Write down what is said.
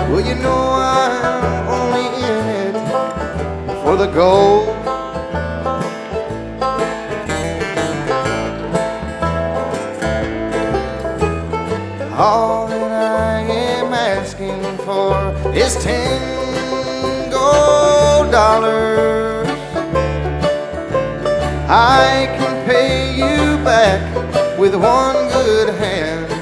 Well, you know I'm only in it for the gold. All that I am asking for is 10 gold dollars. I can pay you back with one good hand.